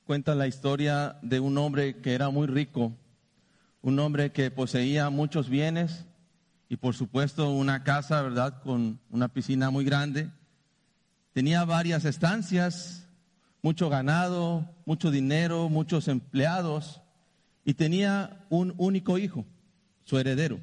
cuenta la historia de un hombre que era muy rico, un hombre que poseía muchos bienes y por supuesto una casa, ¿verdad?, con una piscina muy grande. Tenía varias estancias, mucho ganado, mucho dinero, muchos empleados y tenía un único hijo, su heredero.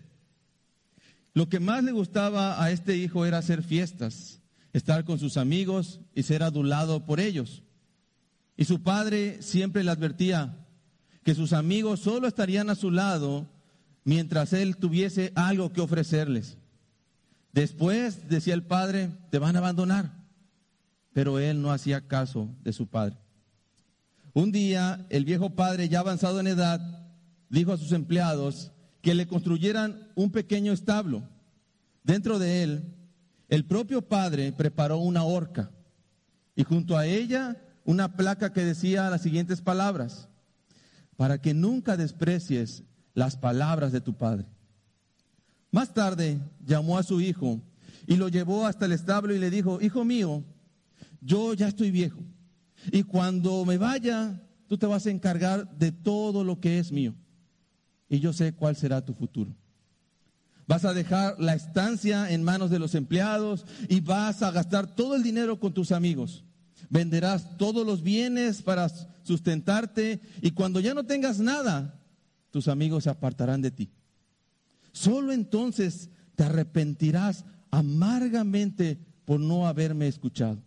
Lo que más le gustaba a este hijo era hacer fiestas, estar con sus amigos y ser adulado por ellos. Y su padre siempre le advertía que sus amigos solo estarían a su lado mientras él tuviese algo que ofrecerles. Después, decía el padre, te van a abandonar. Pero él no hacía caso de su padre. Un día, el viejo padre, ya avanzado en edad, dijo a sus empleados que le construyeran un pequeño establo. Dentro de él, el propio padre preparó una horca y junto a ella una placa que decía las siguientes palabras: para que nunca desprecies las palabras de tu padre. Más tarde llamó a su hijo y lo llevó hasta el establo y le dijo: hijo mío, yo ya estoy viejo y cuando me vaya tú te vas a encargar de todo lo que es mío y yo sé cuál será tu futuro. Vas a dejar la estancia en manos de los empleados y vas a gastar todo el dinero con tus amigos. Venderás todos los bienes para sustentarte y cuando ya no tengas nada, tus amigos se apartarán de ti. Solo entonces te arrepentirás amargamente por no haberme escuchado.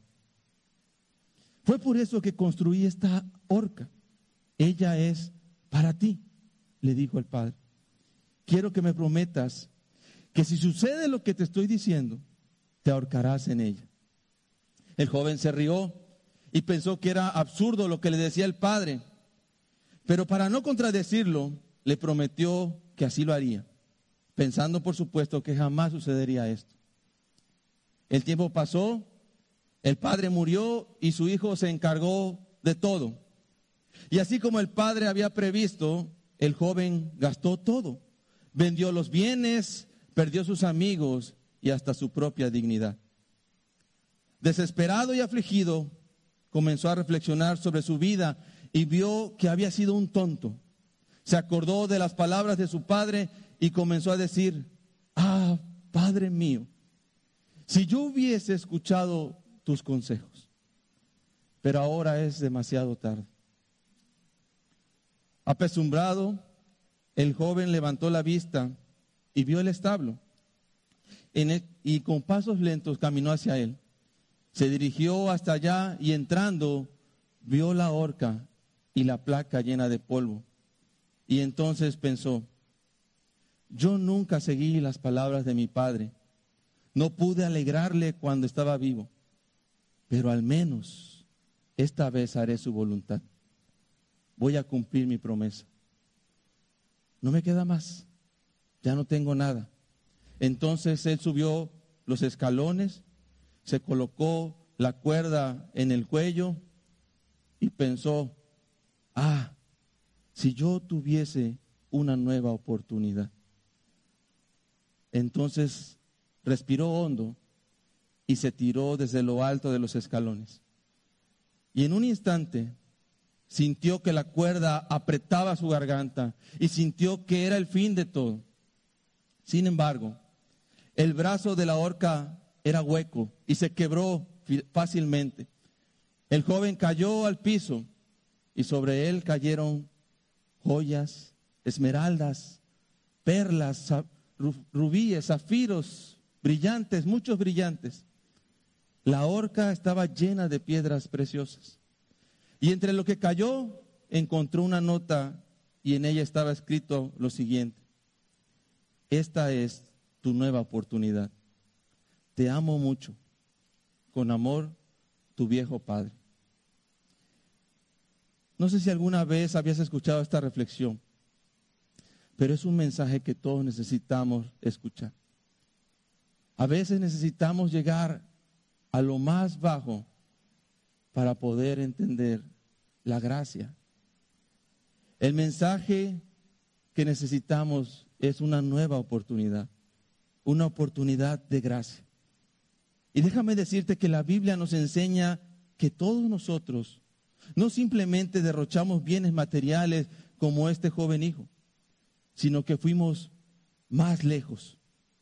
Fue por eso que construí esta horca. Ella es para ti, le dijo el padre. Quiero que me prometas que si sucede lo que te estoy diciendo, te ahorcarás en ella. El joven se rió y pensó que era absurdo lo que le decía el padre, pero para no contradecirlo, le prometió que así lo haría, pensando por supuesto que jamás sucedería esto. El tiempo pasó, el padre murió y su hijo se encargó de todo. Y así como el padre había previsto, el joven gastó todo, vendió los bienes, perdió sus amigos y hasta su propia dignidad. Desesperado y afligido, comenzó a reflexionar sobre su vida y vio que había sido un tonto. Se acordó de las palabras de su padre y comenzó a decir: ah, Padre mío, si yo hubiese escuchado tus consejos, pero ahora es demasiado tarde. Apesumbrado, el joven levantó la vista y vio el establo y con pasos lentos caminó hacia él. Se dirigió hasta allá y entrando vio la horca y la placa llena de polvo. Y entonces pensó: yo nunca seguí las palabras de mi padre. No pude alegrarle cuando estaba vivo, pero al menos esta vez haré su voluntad. Voy a cumplir mi promesa. No me queda más, ya no tengo nada. Entonces él subió los escalones, se colocó la cuerda en el cuello y pensó: ah, si yo tuviese una nueva oportunidad. Entonces respiró hondo y se tiró desde lo alto de los escalones. Y en un instante sintió que la cuerda apretaba su garganta y sintió que era el fin de todo. Sin embargo, el brazo de la horca era hueco y se quebró fácilmente. El joven cayó al piso y sobre él cayeron joyas, esmeraldas, perlas, rubíes, zafiros, brillantes, muchos brillantes. La horca estaba llena de piedras preciosas. Y entre lo que cayó, encontró una nota y en ella estaba escrito lo siguiente: esta es tu nueva oportunidad. Te amo mucho. Con amor, tu viejo padre. No sé si alguna vez habías escuchado esta reflexión, pero es un mensaje que todos necesitamos escuchar. A veces necesitamos llegar a lo más bajo para poder entender la gracia. El mensaje que necesitamos es una nueva oportunidad, una oportunidad de gracia. Y déjame decirte que la Biblia nos enseña que todos nosotros No simplemente derrochamos bienes materiales como este joven hijo, sino que fuimos más lejos.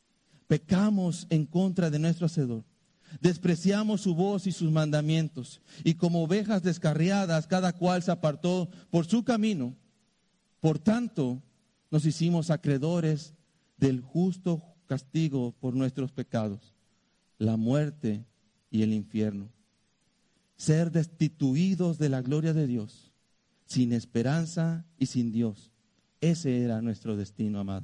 Pecamos en contra de nuestro Hacedor. Despreciamos su voz y sus mandamientos. Y como ovejas descarriadas, cada cual se apartó por su camino. Por tanto, nos hicimos acreedores del justo castigo por nuestros pecados, la muerte y el infierno. Ser destituidos de la gloria de Dios, sin esperanza y sin Dios. Ese era nuestro destino, amados.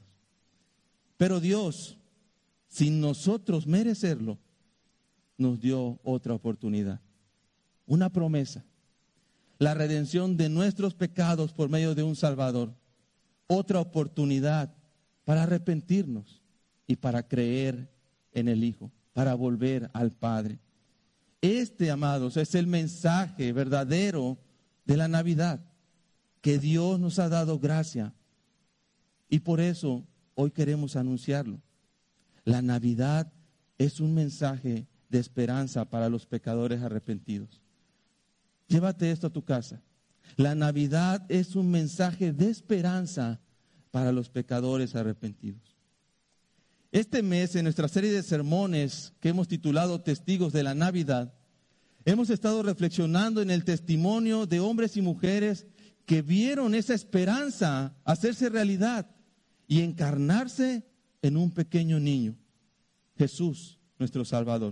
Pero Dios, sin nosotros merecerlo, nos dio otra oportunidad, una promesa, la redención de nuestros pecados por medio de un Salvador, otra oportunidad para arrepentirnos y para creer en el Hijo, para volver al Padre. Este, amados, es el mensaje verdadero de la Navidad, que Dios nos ha dado gracia y por eso hoy queremos anunciarlo. La Navidad es un mensaje de esperanza para los pecadores arrepentidos. Llévate esto a tu casa. La Navidad es un mensaje de esperanza para los pecadores arrepentidos. Este mes, en nuestra serie de sermones que hemos titulado Testigos de la Navidad, hemos estado reflexionando en el testimonio de hombres y mujeres que vieron esa esperanza hacerse realidad y encarnarse en un pequeño niño, Jesús, nuestro Salvador.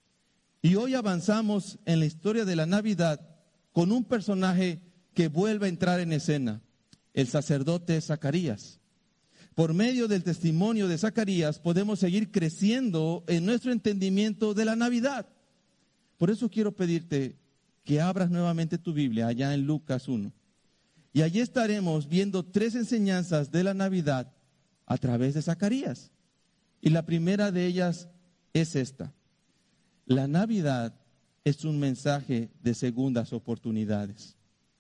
Y hoy avanzamos en la historia de la Navidad con un personaje que vuelve a entrar en escena, el sacerdote Zacarías. Por medio del testimonio de Zacarías podemos seguir creciendo en nuestro entendimiento de la Navidad. Por eso quiero pedirte que abras nuevamente tu Biblia allá en Lucas 1. Y allí estaremos viendo 3 enseñanzas de la Navidad a través de Zacarías. Y la primera de ellas es esta. La Navidad es un mensaje de segundas oportunidades.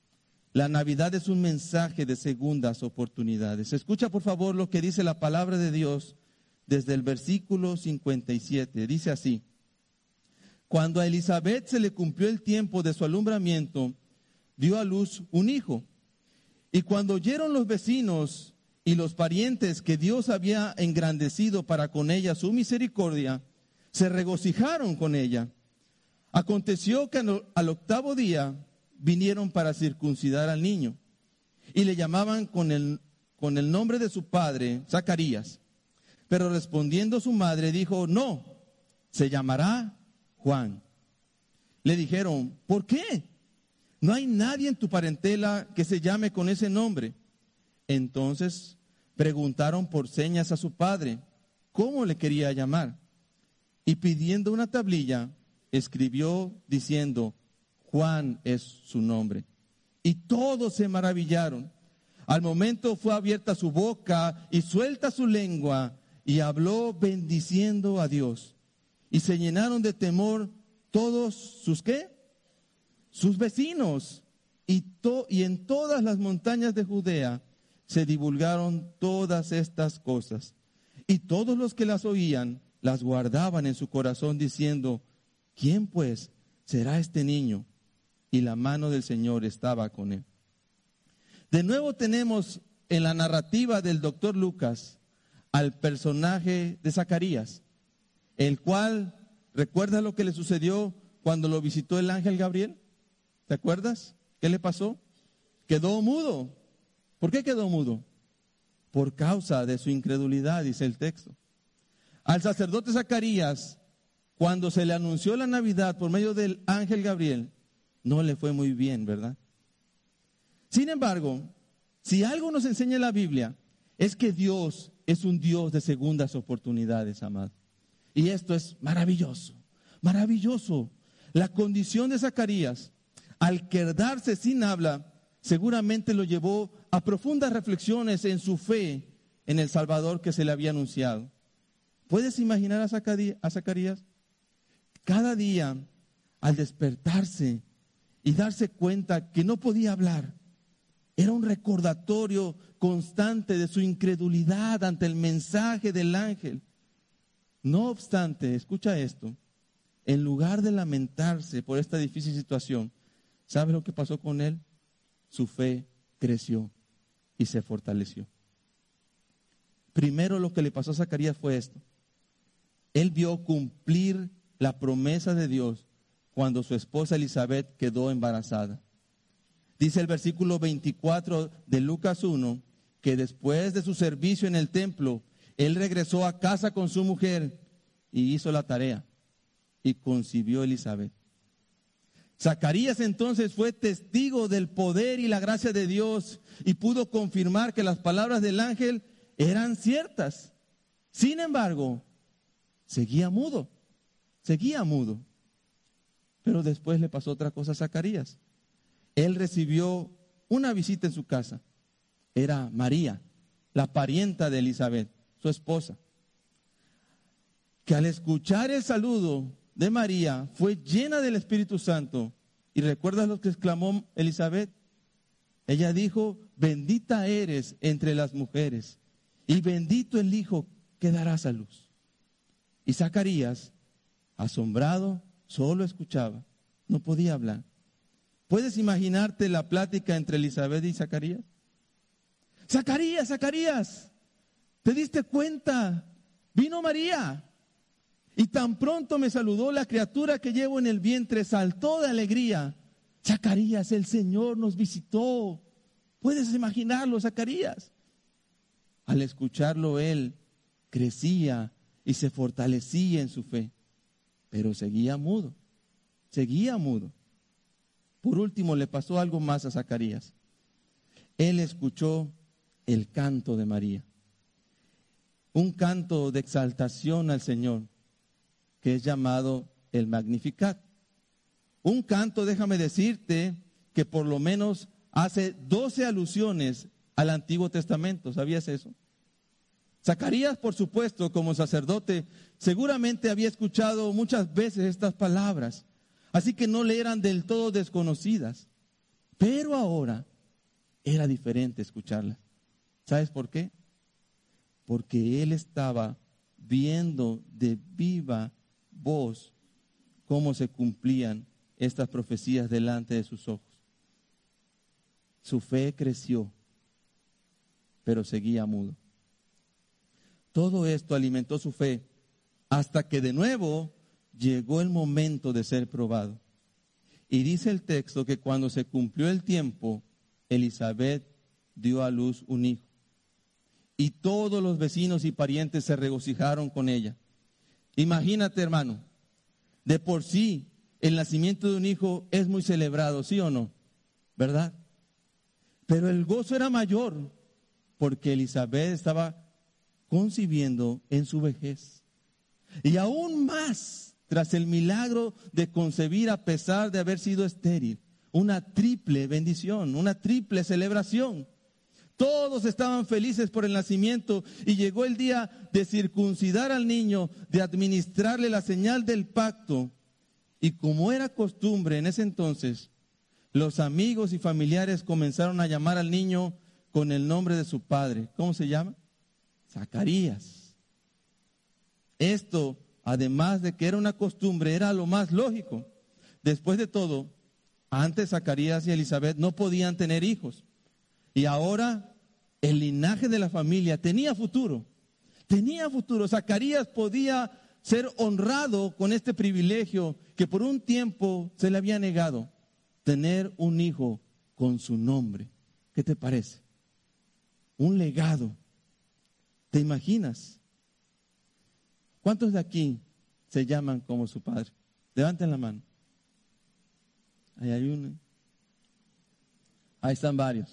La Navidad es un mensaje de segundas oportunidades. Escucha por favor lo que dice la palabra de Dios desde el versículo 57. Dice así: cuando a Elizabeth se le cumplió el tiempo de su alumbramiento, dio a luz un hijo. Y cuando oyeron los vecinos y los parientes que Dios había engrandecido para con ella su misericordia, se regocijaron con ella. Aconteció que al 8º día vinieron para circuncidar al niño y le llamaban con el nombre de su padre, Zacarías. Pero respondiendo su madre dijo: no, se llamará Juan. Le dijeron: ¿por qué? No hay nadie en tu parentela que se llame con ese nombre. Entonces preguntaron por señas a su padre cómo le quería llamar. Y pidiendo una tablilla, escribió diciendo: Juan es su nombre. Y todos se maravillaron. Al momento fue abierta su boca y suelta su lengua, y habló bendiciendo a Dios. Y se llenaron de temor todos sus ¿qué? Sus vecinos. Y en todas las montañas de Judea se divulgaron todas estas cosas. Y todos los que las oían las guardaban en su corazón diciendo: ¿quién pues será este niño? Y la mano del Señor estaba con él. De nuevo tenemos en la narrativa del doctor Lucas al personaje de Zacarías, el cual, ¿recuerdas lo que le sucedió cuando lo visitó el ángel Gabriel? ¿Te acuerdas? ¿Qué le pasó? Quedó mudo. ¿Por qué quedó mudo? Por causa de su incredulidad, dice el texto. Al sacerdote Zacarías, cuando se le anunció la Navidad por medio del ángel Gabriel, no le fue muy bien, ¿verdad? Sin embargo, si algo nos enseña la Biblia, es que Dios es un Dios de segundas oportunidades, amado. Y esto es maravilloso, maravilloso. La condición de Zacarías, al quedarse sin habla, seguramente lo llevó a profundas reflexiones en su fe en el Salvador que se le había anunciado. ¿Puedes imaginar a Zacarías? Cada día, al despertarse y darse cuenta que no podía hablar, era un recordatorio constante de su incredulidad ante el mensaje del ángel. No obstante, escucha esto, en lugar de lamentarse por esta difícil situación, ¿Sabe lo que pasó con él? Su fe creció y se fortaleció. Primero lo que le pasó a Zacarías fue esto. Él vio cumplir la promesa de Dios cuando su esposa Elizabeth quedó embarazada. Dice el versículo 24 de Lucas 1, que después de su servicio en el templo, él regresó a casa con su mujer y hizo la tarea y concibió a Elizabeth. Zacarías entonces fue testigo del poder y la gracia de Dios y pudo confirmar que las palabras del ángel eran ciertas. Sin embargo, seguía mudo. Pero después le pasó otra cosa a Zacarías. Él recibió una visita en su casa. Era María, la parienta de Elizabeth, su esposa, que al escuchar el saludo de María fue llena del Espíritu Santo. ¿Y recuerdas lo que exclamó Elizabeth? Ella dijo: bendita eres entre las mujeres y bendito el hijo que darás a luz. Y Zacarías, asombrado, solo escuchaba, no podía hablar. ¿Puedes imaginarte la plática entre Elizabeth y Zacarías? Zacarías, Zacarías, ¿te diste cuenta? Vino María. Y tan pronto me saludó, la criatura que llevo en el vientre saltó de alegría. Zacarías, el Señor nos visitó. ¿Puedes imaginarlo, Zacarías? Al escucharlo él crecía y se fortalecía en su fe, pero seguía mudo. Por último, le pasó algo más a Zacarías. Él escuchó el canto de María, un canto de exaltación al Señor, que es llamado el Magnificat. Un canto, déjame decirte, que por lo menos hace 12 alusiones al Antiguo Testamento. ¿Sabías eso? Zacarías, por supuesto, como sacerdote, seguramente había escuchado muchas veces estas palabras, así que no le eran del todo desconocidas. Pero ahora era diferente escucharlas. ¿Sabes por qué? Porque él estaba viendo de viva voz cómo se cumplían estas profecías delante de sus ojos. Su fe creció, pero seguía mudo. Todo esto alimentó su fe hasta que de nuevo llegó el momento de ser probado. Y dice el texto que cuando se cumplió el tiempo, Elizabeth dio a luz un hijo. Y todos los vecinos y parientes se regocijaron con ella. Imagínate, hermano, de por sí el nacimiento de un hijo es muy celebrado, ¿sí o no? ¿Verdad? Pero el gozo era mayor porque Elizabeth estaba concibiendo en su vejez. Y aún más, tras el milagro de concebir a pesar de haber sido estéril, una triple bendición, una triple celebración. Todos estaban felices por el nacimiento y llegó el día de circuncidar al niño, de administrarle la señal del pacto. Y como era costumbre en ese entonces, los amigos y familiares comenzaron a llamar al niño con el nombre de su padre. ¿Cómo se llama? Zacarías. Esto, además de que era una costumbre, era lo más lógico. Después de todo, antes Zacarías y Elizabeth no podían tener hijos. Y ahora el linaje de la familia tenía futuro. Zacarías podía ser honrado con este privilegio que por un tiempo se le había negado. Tener un hijo con su nombre. ¿Qué te parece? Un legado. ¿Te imaginas? ¿Cuántos de aquí se llaman como su padre? Levanten la mano. Ahí hay uno. Ahí están varios.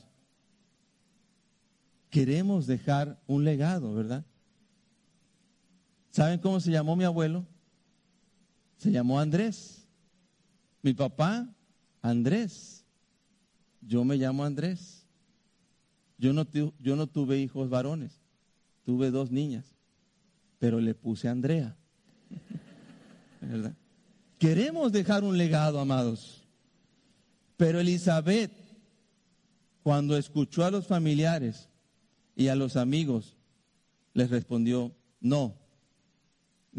Queremos dejar un legado, ¿verdad? ¿Saben cómo se llamó mi abuelo? Se llamó Andrés. Mi papá, Andrés. Yo me llamo Andrés. Yo no tuve hijos varones. Tuve 2 niñas, pero le puse Andrea. ¿Verdad? Queremos dejar un legado, amados. Pero Elizabeth, cuando escuchó a los familiares y a los amigos, les respondió: no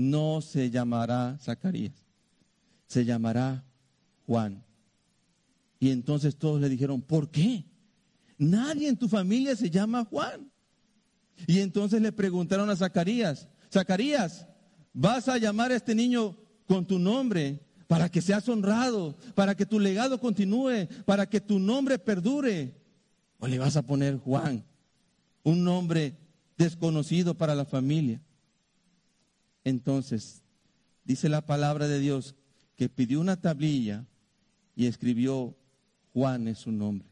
se llamará Zacarías, se llamará Juan. Y entonces todos le dijeron, ¿por qué? Nadie en tu familia se llama Juan. Y entonces le preguntaron a Zacarías, Zacarías, ¿vas a llamar a este niño con tu nombre para que seas honrado, para que tu legado continúe, para que tu nombre perdure? ¿O le vas a poner Juan, un nombre desconocido para la familia? Entonces, dice la palabra de Dios que pidió una tablilla y escribió Juan es su nombre.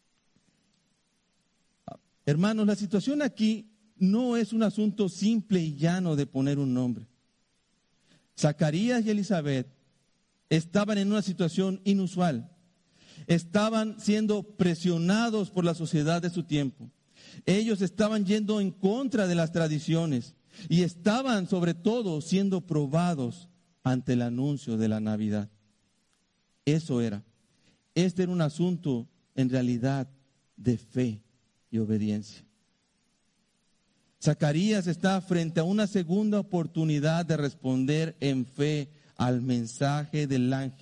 Hermanos, la situación aquí no es un asunto simple y llano de poner un nombre. Zacarías y Elizabeth estaban en una situación inusual. Estaban siendo presionados por la sociedad de su tiempo. Ellos estaban yendo en contra de las tradiciones y estaban sobre todo siendo probados ante el anuncio de la Navidad. Eso era. Este era un asunto en realidad de fe y obediencia. Zacarías está frente a una segunda oportunidad de responder en fe al mensaje del ángel.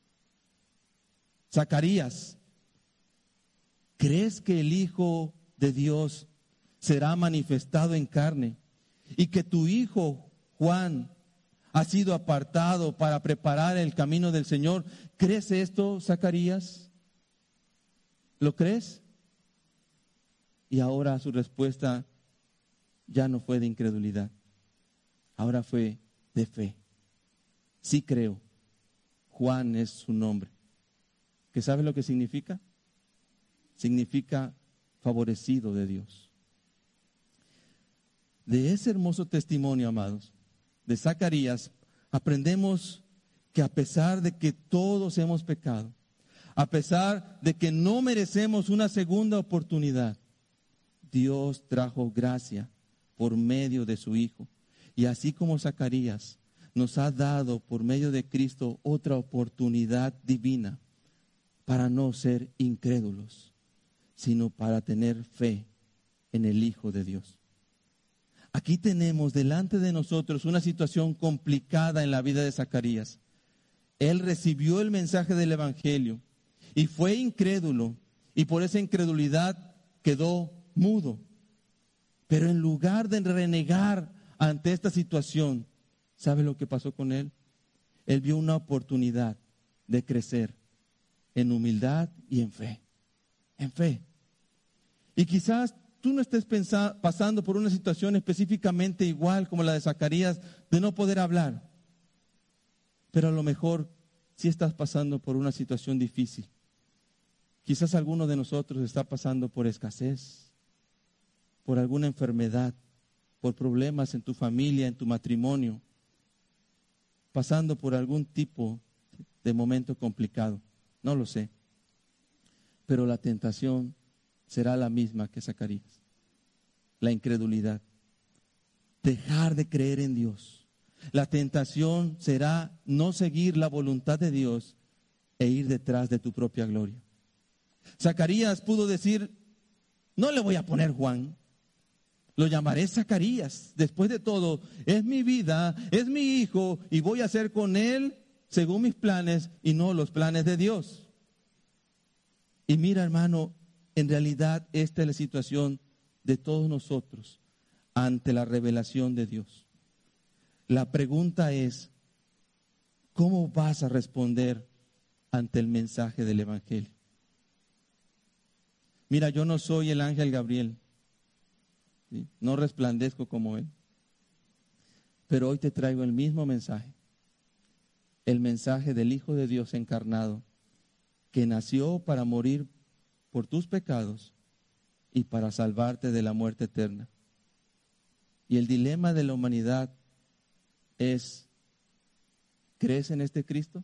Zacarías, ¿crees que el Hijo de Dios será manifestado en carne y que tu hijo Juan ha sido apartado para preparar el camino del Señor? ¿Crees esto, Zacarías? ¿Lo crees? Y ahora su respuesta ya no fue de incredulidad, ahora fue de fe. Sí creo, Juan es su nombre. ¿Qué sabe lo que significa? Significa favorecido de Dios. De ese hermoso testimonio, amados, de Zacarías, aprendemos que a pesar de que todos hemos pecado, a pesar de que no merecemos una segunda oportunidad, Dios trajo gracia por medio de su Hijo. Y así como Zacarías nos ha dado por medio de Cristo otra oportunidad divina para no ser incrédulos, sino para tener fe en el Hijo de Dios. Aquí tenemos delante de nosotros una situación complicada en la vida de Zacarías. Él recibió el mensaje del Evangelio y fue incrédulo, y por esa incredulidad quedó mudo. Pero en lugar de renegar ante esta situación, ¿sabe lo que pasó con él? Él vio una oportunidad de crecer en humildad y en fe. En fe. Y quizás tú no estés pasando por una situación específicamente igual como la de Zacarías, de no poder hablar. Pero a lo mejor sí estás pasando por una situación difícil. Quizás alguno de nosotros está pasando por escasez, por alguna enfermedad, por problemas en tu familia, en tu matrimonio, pasando por algún tipo de momento complicado. No lo sé. Pero la tentación será la misma que Zacarías. La incredulidad. Dejar de creer en Dios. La tentación será no seguir la voluntad de Dios e ir detrás de tu propia gloria. Zacarías pudo decir, no le voy a poner Juan, lo llamaré Zacarías. Después de todo, es mi vida, es mi hijo, y voy a hacer con él según mis planes y no los planes de Dios. Y mira, hermano, en realidad esta es la situación de todos nosotros ante la revelación de Dios. La pregunta es, ¿cómo vas a responder ante el mensaje del Evangelio? Mira, yo no soy el ángel Gabriel, ¿sí? No resplandezco como él, pero hoy te traigo el mismo mensaje, el mensaje del Hijo de Dios encarnado, que nació para morir por tus pecados y para salvarte de la muerte eterna. Y el dilema de la humanidad es, ¿crees en este Cristo?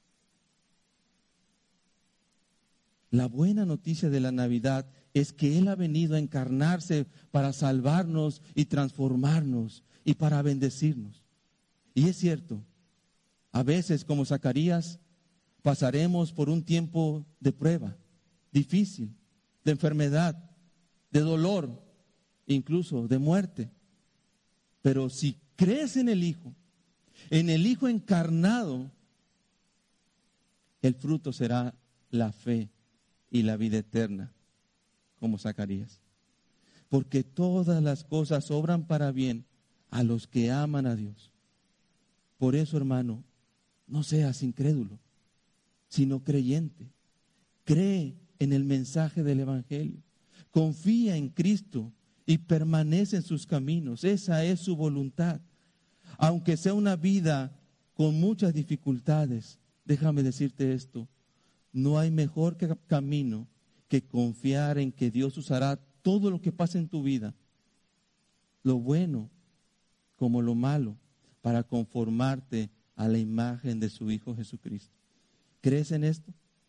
La buena noticia de la Navidad es que Él ha venido a encarnarse para salvarnos y transformarnos y para bendecirnos. Y es cierto, a veces como Zacarías pasaremos por un tiempo de prueba, difícil, de enfermedad, de dolor, incluso de muerte. Pero si crees en el Hijo encarnado, el fruto será la fe y la vida eterna, como Zacarías. Porque todas las cosas obran para bien a los que aman a Dios. Por eso, hermano, no seas incrédulo, sino creyente. Cree en el mensaje del Evangelio. Confía en Cristo y permanece en sus caminos. Esa es su voluntad. Aunque sea una vida con muchas dificultades, déjame decirte esto, no hay mejor camino que confiar en que Dios usará todo lo que pasa en tu vida, lo bueno como lo malo, para conformarte a la imagen de su Hijo Jesucristo. ¿Crees en esto?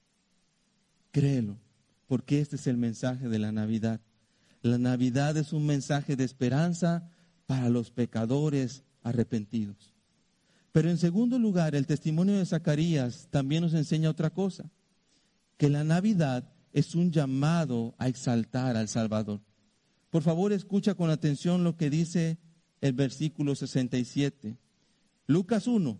Créelo, porque este es el mensaje de la Navidad. La Navidad es un mensaje de esperanza para los pecadores arrepentidos. Pero en segundo lugar, el testimonio de Zacarías también nos enseña otra cosa, que la Navidad es un llamado a exaltar al Salvador. Por favor, escucha con atención lo que dice el versículo 67. Lucas 1,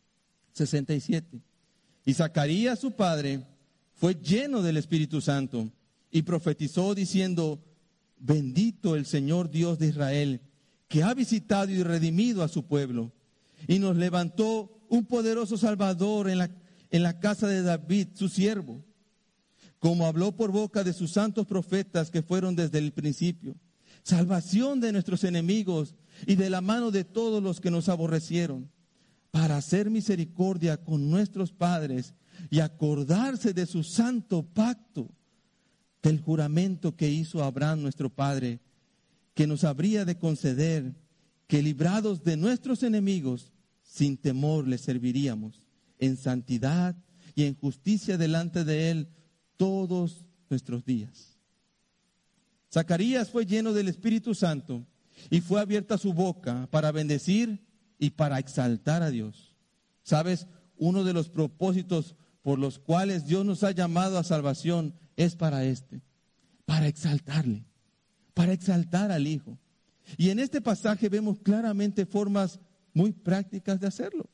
67. Y Zacarías, su padre, fue lleno del Espíritu Santo y profetizó diciendo: bendito el Señor Dios de Israel, que ha visitado y redimido a su pueblo, y nos levantó un poderoso Salvador en la casa de David, su siervo, como habló por boca de sus santos profetas que fueron desde el principio, salvación de nuestros enemigos y de la mano de todos los que nos aborrecieron, para hacer misericordia con nuestros padres y acordarse de su santo pacto, del juramento que hizo Abraham nuestro padre, que nos habría de conceder que, librados de nuestros enemigos, sin temor le serviríamos en santidad y en justicia delante de él todos nuestros días. Zacarías fue lleno del Espíritu Santo y fue abierta su boca para bendecir y para exaltar a Dios. ¿Sabes? Uno de los propósitos por los cuales Dios nos ha llamado a salvación es para exaltarle, para exaltar al Hijo. Y en este pasaje vemos claramente formas muy prácticas de hacerlo.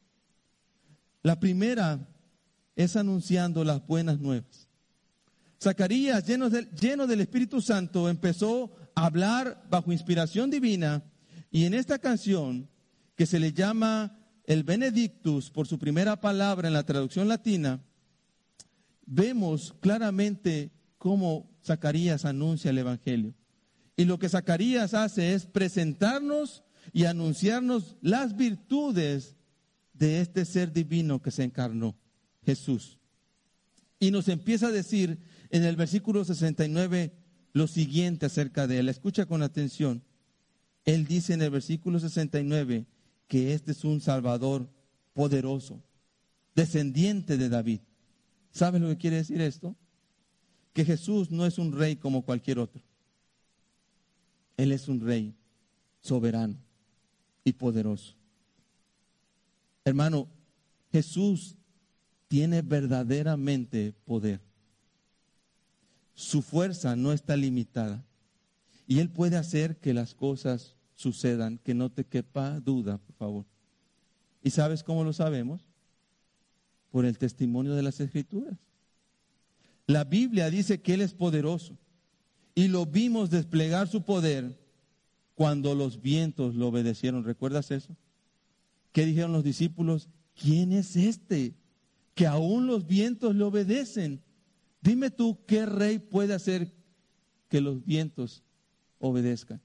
La primera es anunciando las buenas nuevas. Zacarías, lleno del Espíritu Santo, empezó a hablar bajo inspiración divina, y en esta canción, que se le llama el Benedictus por su primera palabra en la traducción latina, vemos claramente cómo Zacarías anuncia el Evangelio. Y lo que Zacarías hace es presentarnos y anunciarnos las virtudes de este ser divino que se encarnó, Jesús. Y nos empieza a decir en el versículo 69 lo siguiente acerca de él. Escucha con atención. Él dice en el versículo 69 que este es un Salvador poderoso, descendiente de David. ¿Sabes lo que quiere decir esto? Que Jesús no es un rey como cualquier otro. Él es un rey soberano y poderoso. Hermano, Jesús tiene verdaderamente poder. Su fuerza no está limitada y Él puede hacer que las cosas sucedan, que no te quepa duda, por favor. ¿Y sabes cómo lo sabemos? Por el testimonio de las Escrituras. La Biblia dice que Él es poderoso y lo vimos desplegar su poder cuando los vientos lo obedecieron. ¿Recuerdas eso? ¿Qué dijeron los discípulos? ¿Quién es este que aún los vientos le obedecen? Dime tú, ¿qué rey puede hacer que los vientos obedezcan?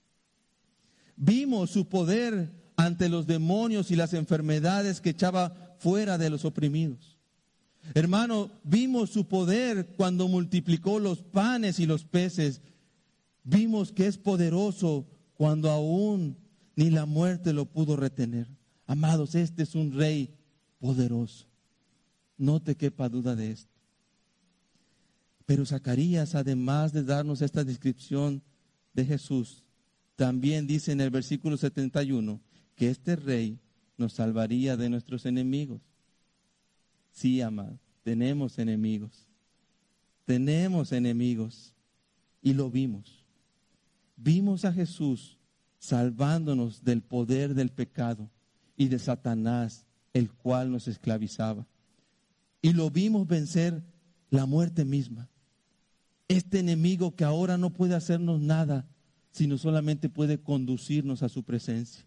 Vimos su poder ante los demonios y las enfermedades que echaba fuera de los oprimidos. Hermano, vimos su poder cuando multiplicó los panes y los peces. Vimos que es poderoso cuando aún ni la muerte lo pudo retener. Amados, este es un rey poderoso. No te quepa duda de esto. Pero Zacarías, además de darnos esta descripción de Jesús, también dice en el versículo 71 que este rey nos salvaría de nuestros enemigos. Sí, amado, tenemos enemigos. Tenemos enemigos. Y lo vimos. Vimos a Jesús salvándonos del poder del pecado y de Satanás, el cual nos esclavizaba. Y lo vimos vencer la muerte misma. Este enemigo que ahora no puede hacernos nada, sino solamente puede conducirnos a su presencia.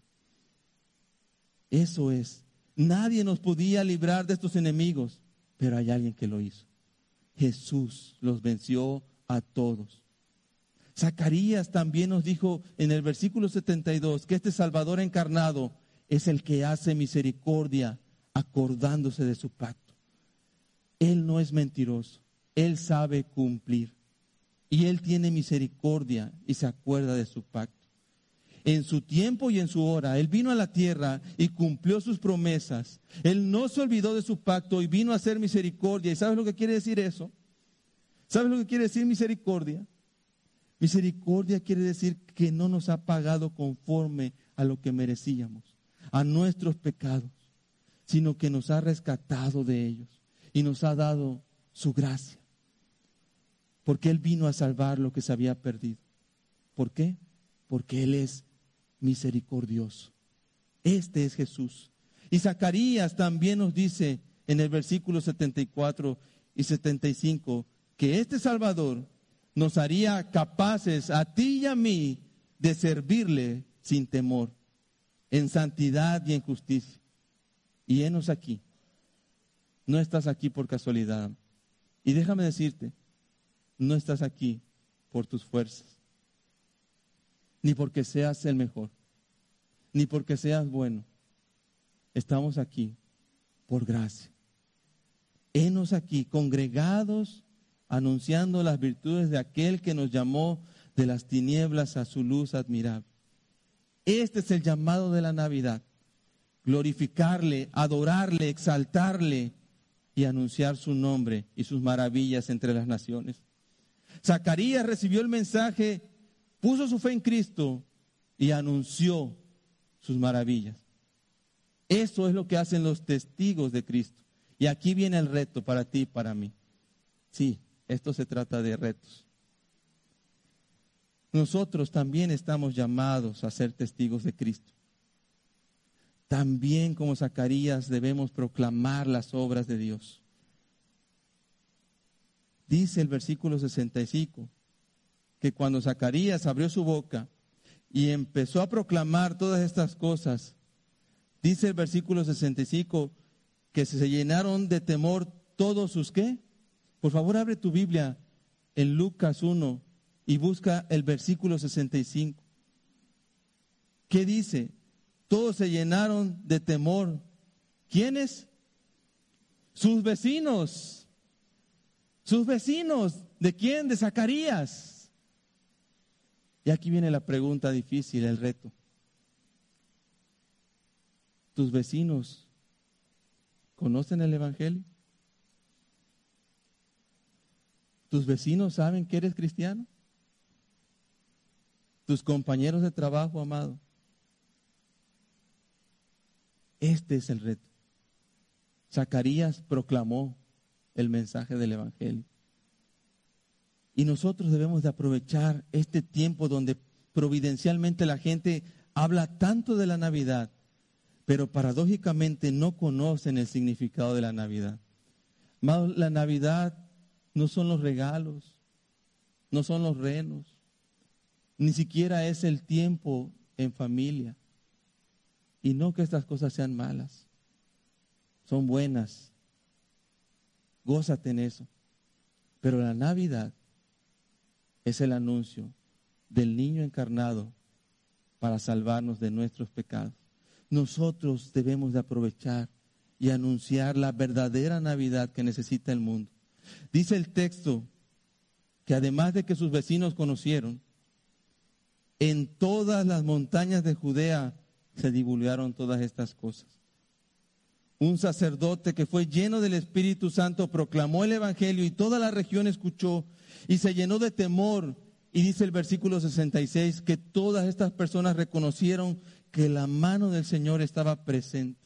Eso es. Nadie nos podía librar de estos enemigos, pero hay alguien que lo hizo. Jesús los venció a todos. Zacarías también nos dijo en el versículo 72 que este Salvador encarnado es el que hace misericordia acordándose de su pacto. Él no es mentiroso, Él sabe cumplir y Él tiene misericordia y se acuerda de su pacto. En su tiempo y en su hora, Él vino a la tierra y cumplió sus promesas. Él no se olvidó de su pacto y vino a hacer misericordia. ¿Y sabes lo que quiere decir eso? ¿Sabes lo que quiere decir misericordia? Misericordia quiere decir que no nos ha pagado conforme a lo que merecíamos, a nuestros pecados, sino que nos ha rescatado de ellos y nos ha dado su gracia. Porque Él vino a salvar lo que se había perdido. ¿Por qué? Porque Él es misericordioso. Este es Jesús. Y Zacarías también nos dice en el versículo 74 y 75 que este Salvador nos haría capaces a ti y a mí de servirle sin temor, en santidad y en justicia. Y henos aquí. No estás aquí por casualidad. Y déjame decirte, no estás aquí por tus fuerzas, ni porque seas el mejor, ni porque seas bueno. Estamos aquí por gracia. Henos aquí, congregados, anunciando las virtudes de aquel que nos llamó de las tinieblas a su luz admirable. Este es el llamado de la Navidad. Glorificarle, adorarle, exaltarle y anunciar su nombre y sus maravillas entre las naciones. Zacarías recibió el mensaje, puso su fe en Cristo y anunció sus maravillas. Eso es lo que hacen los testigos de Cristo. Y aquí viene el reto para ti y para mí. Sí, esto se trata de retos. Nosotros también estamos llamados a ser testigos de Cristo. También como Zacarías debemos proclamar las obras de Dios. Dice el versículo 65 que cuando Zacarías abrió su boca y empezó a proclamar todas estas cosas, dice el versículo 65 que se llenaron de temor todos sus ¿qué? Por favor, abre tu Biblia en Lucas 1 y busca el versículo 65. ¿Qué dice? Todos se llenaron de temor. ¿Quiénes? Sus vecinos. Sus vecinos. ¿De quién? De Zacarías. Y aquí viene la pregunta difícil, el reto. ¿Tus vecinos conocen el Evangelio? ¿Tus vecinos saben que eres cristiano? ¿Tus compañeros de trabajo, amado? Este es el reto. Zacarías proclamó el mensaje del Evangelio. Y nosotros debemos de aprovechar este tiempo donde providencialmente la gente habla tanto de la Navidad, pero paradójicamente no conocen el significado de la Navidad. Amado, la Navidad no son los regalos, no son los renos, ni siquiera es el tiempo en familia. Y no que estas cosas sean malas, son buenas, gózate en eso. Pero la Navidad es el anuncio del niño encarnado para salvarnos de nuestros pecados. Nosotros debemos de aprovechar y anunciar la verdadera Navidad que necesita el mundo. Dice el texto que además de que sus vecinos conocieron, en todas las montañas de Judea se divulgaron todas estas cosas. Un sacerdote que fue lleno del Espíritu Santo proclamó el Evangelio y toda la región escuchó y se llenó de temor. Y dice el versículo 66 que todas estas personas reconocieron que la mano del Señor estaba presente.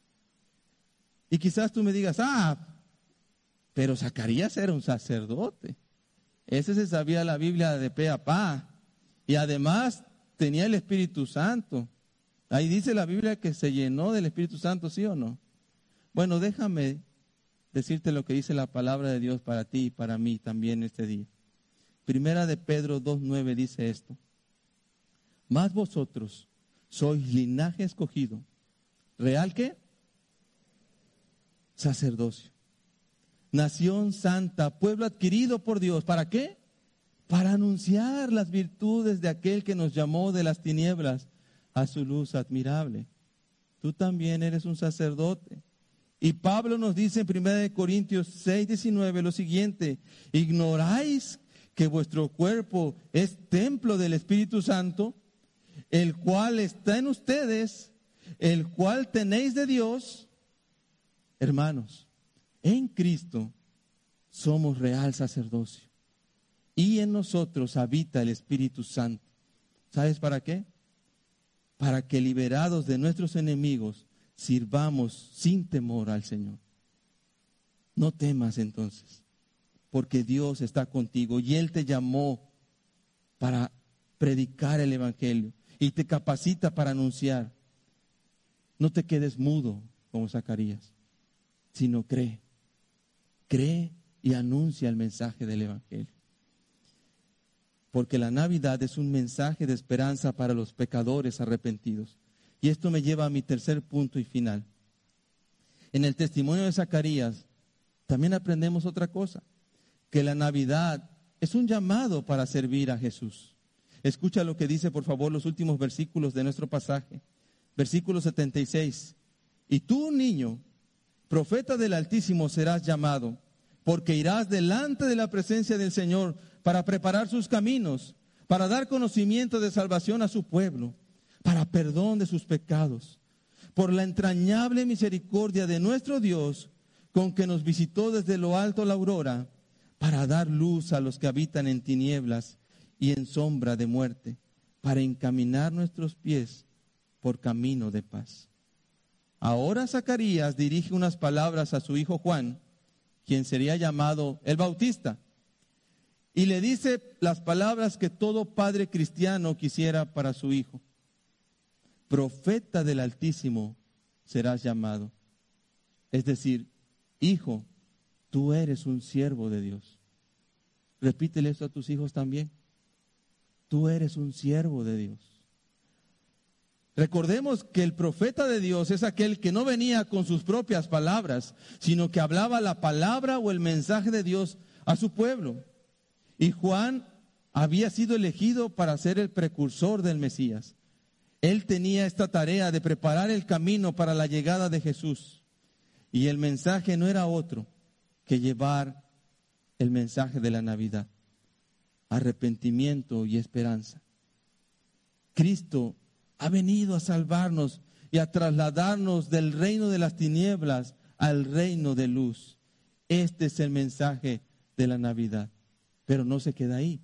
Y quizás tú me digas, pero Zacarías era un sacerdote. Ese se sabía la Biblia de pe a pa. Y además tenía el Espíritu Santo. Ahí dice la Biblia que se llenó del Espíritu Santo, ¿sí o no? Bueno, déjame decirte lo que dice la palabra de Dios para ti y para mí también este día. Primera de Pedro 2:9 dice esto: mas vosotros sois linaje escogido, ¿real qué? Sacerdocio, nación santa, pueblo adquirido por Dios. ¿Para qué? Para anunciar las virtudes de aquel que nos llamó de las tinieblas a su luz admirable. Tú también eres un sacerdote. Y Pablo nos dice en 1 Corintios 6:19 lo siguiente: ¿ignoráis que vuestro cuerpo es templo del Espíritu Santo, el cual está en ustedes, el cual tenéis de Dios? Hermanos, en Cristo somos real sacerdocio y en nosotros habita el Espíritu Santo. ¿Sabes para qué? Para que, liberados de nuestros enemigos, sirvamos sin temor al Señor. No temas entonces, porque Dios está contigo y Él te llamó para predicar el Evangelio y te capacita para anunciar. No te quedes mudo como Zacarías, sino cree y anuncia el mensaje del Evangelio. Porque la Navidad es un mensaje de esperanza para los pecadores arrepentidos. Y esto me lleva a mi tercer punto y final. En el testimonio de Zacarías también aprendemos otra cosa: que la Navidad es un llamado para servir a Jesús. Escucha lo que dice, por favor, los últimos versículos de nuestro pasaje. Versículo 76. Y tú, niño, profeta del Altísimo serás llamado, porque irás delante de la presencia del Señor para preparar sus caminos, para dar conocimiento de salvación a su pueblo, para perdón de sus pecados, por la entrañable misericordia de nuestro Dios, con que nos visitó desde lo alto la aurora, para dar luz a los que habitan en tinieblas y en sombra de muerte, para encaminar nuestros pies por camino de paz. Ahora Zacarías dirige unas palabras a su hijo Juan, quien sería llamado el Bautista, y le dice las palabras que todo padre cristiano quisiera para su hijo: profeta del Altísimo serás llamado. Es decir, hijo, tú eres un siervo de Dios. Repítele esto a tus hijos también: tú eres un siervo de Dios. Recordemos que el profeta de Dios es aquel que no venía con sus propias palabras, sino que hablaba la palabra o el mensaje de Dios a su pueblo. Y Juan había sido elegido para ser el precursor del Mesías. Él tenía esta tarea de preparar el camino para la llegada de Jesús. Y el mensaje no era otro que llevar el mensaje de la Navidad: arrepentimiento y esperanza. Cristo ha venido a salvarnos y a trasladarnos del reino de las tinieblas al reino de luz. Este es el mensaje de la Navidad. Pero no se queda ahí.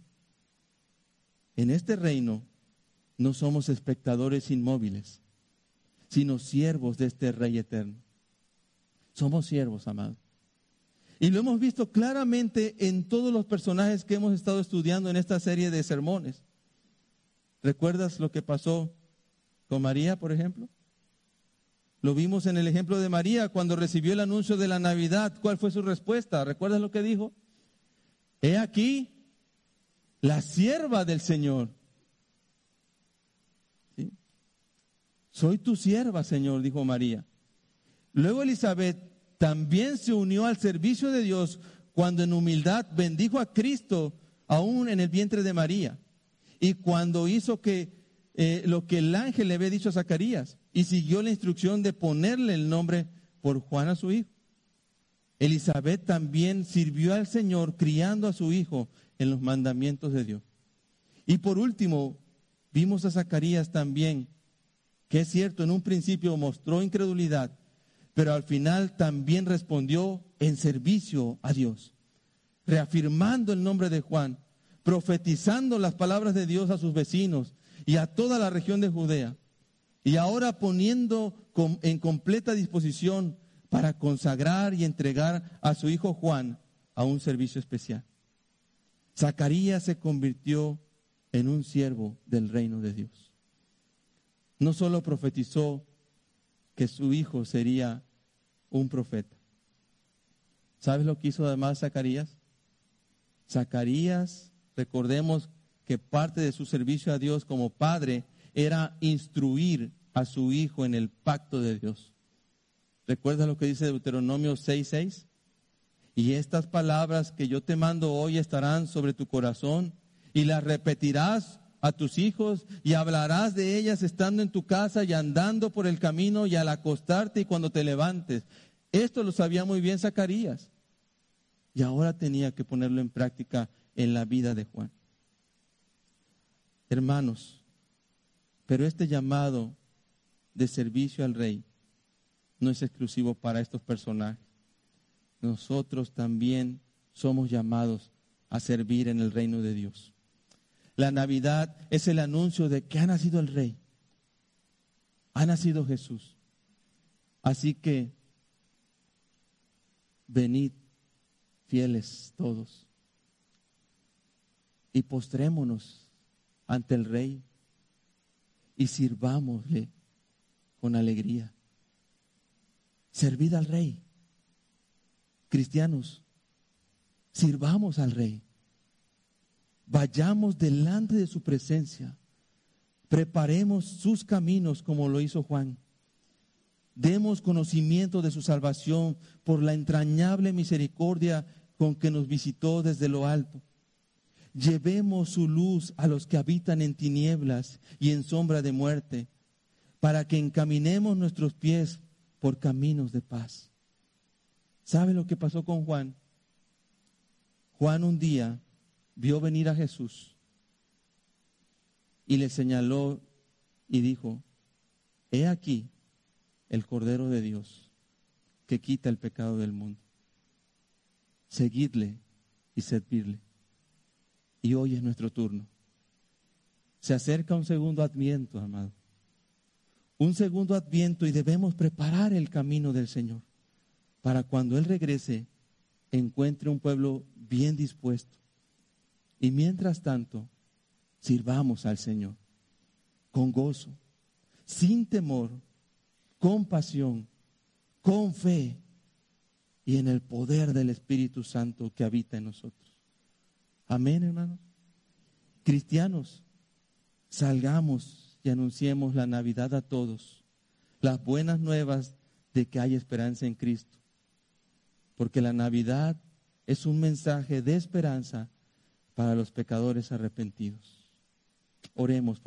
En este reino no somos espectadores inmóviles, sino siervos de este Rey eterno. Somos siervos, amados. Y lo hemos visto claramente en todos los personajes que hemos estado estudiando en esta serie de sermones. ¿Recuerdas lo que pasó con María, por ejemplo? Lo vimos en el ejemplo de María cuando recibió el anuncio de la Navidad. ¿Cuál fue su respuesta? ¿Recuerdas lo que dijo? He aquí la sierva del Señor. ¿Sí? Soy tu sierva, Señor, dijo María. Luego Elizabeth también se unió al servicio de Dios cuando en humildad bendijo a Cristo aún en el vientre de María. Y cuando hizo lo que el ángel le había dicho a Zacarías, y siguió la instrucción de ponerle el nombre por Juan a su hijo. Elizabeth también sirvió al Señor criando a su hijo en los mandamientos de Dios. Y por último, vimos a Zacarías también, que es cierto, en un principio mostró incredulidad, pero al final también respondió en servicio a Dios, reafirmando el nombre de Juan, profetizando las palabras de Dios a sus vecinos y a toda la región de Judea, y ahora poniendo en completa disposición para consagrar y entregar a su hijo Juan a un servicio especial. Zacarías se convirtió en un siervo del reino de Dios. No solo profetizó que su hijo sería un profeta, ¿Sabes lo que hizo además Zacarías? Zacarías, recordemos que parte de su servicio a Dios como padre era instruir a su hijo en el pacto de Dios. ¿Recuerdas lo que dice Deuteronomio 6:6? Y estas palabras que yo te mando hoy estarán sobre tu corazón y las repetirás a tus hijos y hablarás de ellas estando en tu casa y andando por el camino y al acostarte y cuando te levantes. Esto lo sabía muy bien Zacarías y ahora tenía que ponerlo en práctica en la vida de Juan. Hermanos, pero este llamado de servicio al rey no es exclusivo para estos personajes. Nosotros también somos llamados a servir en el reino de Dios. La Navidad es el anuncio de que ha nacido el Rey. Ha nacido Jesús. Así que, venid, fieles todos, y postrémonos ante el Rey y sirvámosle con alegría. Servid al Rey. Cristianos, sirvamos al Rey. Vayamos delante de su presencia. Preparemos sus caminos como lo hizo Juan. Demos conocimiento de su salvación por la entrañable misericordia con que nos visitó desde lo alto. Llevemos su luz a los que habitan en tinieblas y en sombra de muerte, para que encaminemos nuestros pies por caminos de paz. ¿Sabe lo que pasó con Juan? Juan un día vio venir a Jesús y le señaló y dijo: he aquí el Cordero de Dios que quita el pecado del mundo. Seguidle y servirle. Y hoy es nuestro turno. Se acerca un segundo adviento, amado. Un segundo adviento y debemos preparar el camino del Señor para cuando Él regrese encuentre un pueblo bien dispuesto. Y mientras tanto, sirvamos al Señor con gozo, sin temor, con pasión, con fe y en el poder del Espíritu Santo que habita en nosotros. Amén, hermanos. Cristianos, salgamos y anunciemos la Navidad a todos, las buenas nuevas de que hay esperanza en Cristo, porque la Navidad es un mensaje de esperanza para los pecadores arrepentidos. Oremos.